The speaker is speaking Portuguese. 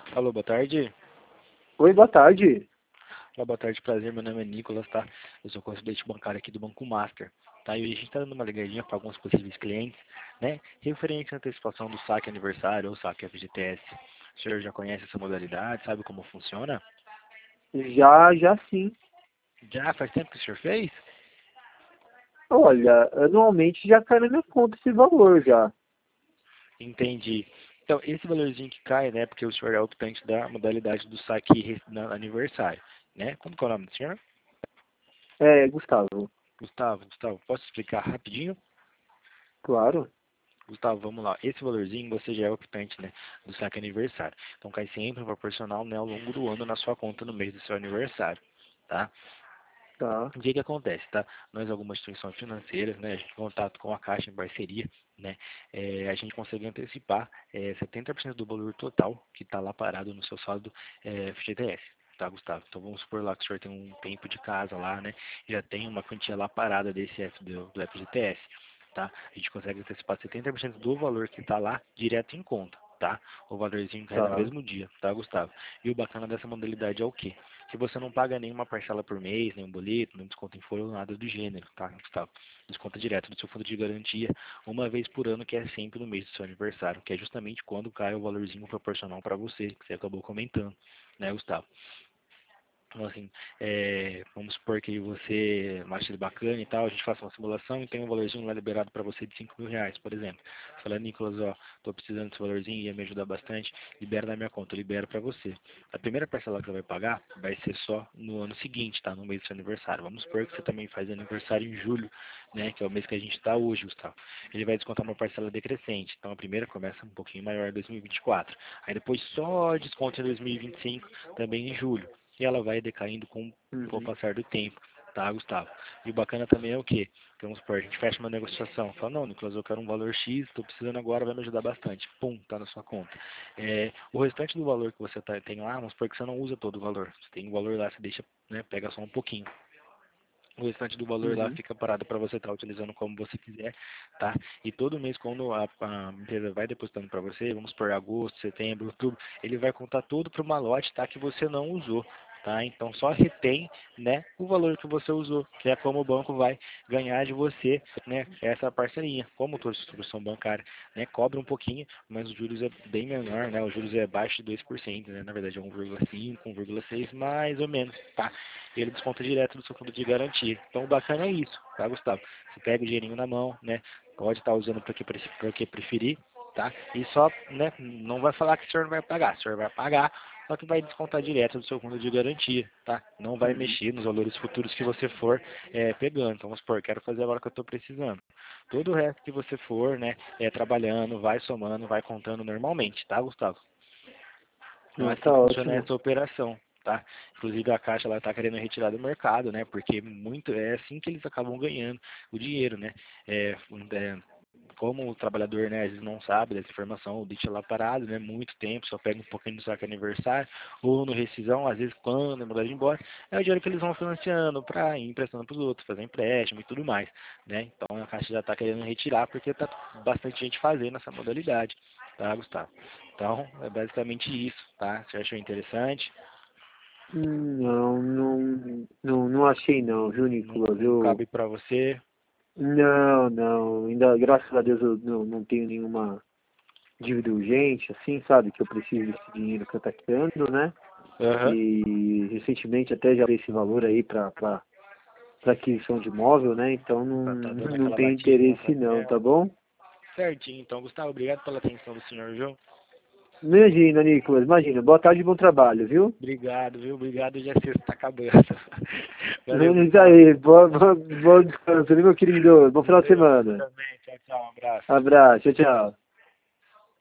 Alô, boa tarde. Oi, boa tarde. Olá, boa tarde, prazer. Meu nome é Nicolas, tá? Eu sou consulente bancário aqui do Banco Master, tá? E hoje a gente está dando uma ligadinha para alguns possíveis clientes, né? Referente à antecipação do saque aniversário ou saque FGTS. O senhor já conhece essa modalidade, sabe como funciona? Já sim. Já faz tempo que o senhor fez? Olha, anualmente já cai na minha conta esse valor já. Entendi. Então, esse valorzinho que cai, né? Porque o senhor é optante da modalidade do saque aniversário, né? Como que é o nome do senhor? É, Gustavo, Gustavo, posso explicar rapidinho? claro. Gustavo, vamos lá. Esse valorzinho você já é optante, né, do saque aniversário. Então cai sempre proporcional, né, ao longo do ano na sua conta no mês do seu aniversário, tá? Tá. O que que acontece, tá? Nós, algumas instituições financeiras, né, a gente tem contato com a Caixa em parceria, né, a gente consegue antecipar 70% do valor total que está lá parado no seu saldo FGTS. Tá, Gustavo? Então vamos supor lá que o senhor tem um tempo de casa lá, né? Já tem uma quantia lá parada desse do FGTS, tá? A gente consegue antecipar 70% do valor que está lá direto em conta, tá? O valorzinho cai no Tá. mesmo dia, tá, Gustavo? E o bacana dessa modalidade é o quê? Que você não paga nenhuma parcela por mês, nenhum boleto, nenhum desconto em folha, nada do gênero, tá, Gustavo? Desconta direto do seu fundo de garantia, uma vez por ano, que é sempre no mês do seu aniversário, que é justamente quando cai o valorzinho proporcional para você, que você acabou comentando, né, Gustavo? Então, assim, vamos supor que você acha ele bacana e tal, a gente faça uma simulação e tem um valorzinho lá liberado para você de R$ 5.000, por exemplo. Fala, Nicolas, ó, tô precisando desse valorzinho, ia me ajudar bastante, libera na minha conta, eu libero para você. A primeira parcela que você vai pagar vai ser só no ano seguinte, tá? No mês do seu aniversário. Vamos supor que você também faz aniversário em julho, né? Que é o mês que a gente está hoje, Gustavo. Ele vai descontar uma parcela decrescente. Então a primeira começa um pouquinho maior em 2024. Aí depois só desconto em 2025, também em julho, e ela vai decaindo com o Uhum. passar do tempo, tá, Gustavo? E o bacana também é o quê? Que, vamos supor, a gente fecha uma negociação, fala, não, Nicolas, eu quero um valor X, estou precisando agora, vai me ajudar bastante. Pum, tá na sua conta. O restante do valor que você tem lá, vamos supor que você não usa todo o valor. Você tem o valor lá, você deixa, né, pega só um pouquinho. O restante do valor lá Uhum. fica parado para você estar utilizando como você quiser, tá? E todo mês, quando a empresa vai depositando para você, vamos por agosto, setembro, outubro, ele vai contar tudo para uma lote, tá? Que você não usou, tá? Então só retém, né, o valor que você usou, que é como o banco vai ganhar de você, né, essa parcelinha. Como toda instituição bancária, né, cobra um pouquinho, mas os juros é bem menor, né? Os juros é abaixo de 2%, né? Na verdade é 1,5, 1,6, mais ou menos, tá? E ele desconta direto do seu fundo de garantia. Então o bacana é isso, tá, Gustavo? Você pega o dinheirinho na mão, né? Pode estar usando para o que preferir, tá? E só, né, não vai falar que o senhor não vai pagar, o senhor vai pagar, só que vai descontar direto do seu fundo de garantia, tá? Não vai Uhum. mexer nos valores futuros que você for pegando. Então, vamos supor, quero fazer agora que eu estou precisando. Todo o resto que você for, né, trabalhando, vai somando, vai contando normalmente, tá, Gustavo? Então, é Ah, assim tá que funciona ótimo. essa operação, tá? Inclusive a Caixa ela está querendo retirar do mercado, né? Porque muito é assim que eles acabam ganhando o dinheiro, né? É, é, como o trabalhador, né, às vezes não sabe dessa informação, deixa lá parado, né, muito tempo, só pega um pouquinho no saque aniversário, ou no rescisão, às vezes quando é mandado embora, é o dinheiro que eles vão financiando para ir emprestando para os outros, fazer empréstimo e tudo mais, né? Então a Caixa já está querendo retirar porque está bastante gente fazendo essa modalidade, tá, Gustavo? Então é basicamente isso, tá? Você achou interessante? Não achei não, viu, Não, Nicolas? não cabe para você? Não. Ainda, graças a Deus, eu não tenho nenhuma dívida urgente, assim, sabe? Que eu preciso desse dinheiro que eu tá querendo, né? Aham. E recentemente até já dei esse valor aí para aquisição de imóvel, né? Então Tá dando não aquela tem batida no interesse não, tá papel. bom? Certinho, então, Gustavo, obrigado pela atenção do senhor, viu? Imagina, Nicolas, imagina. Boa tarde e bom trabalho, viu? Obrigado, viu? Obrigado, já sexta tá acabando. Valeu, Isso Gustavo. aí, bom descanso, viu, meu querido? Bom final de Valeu, você semana. também. Tchau, tchau, um abraço. Abraço, tchau, tchau.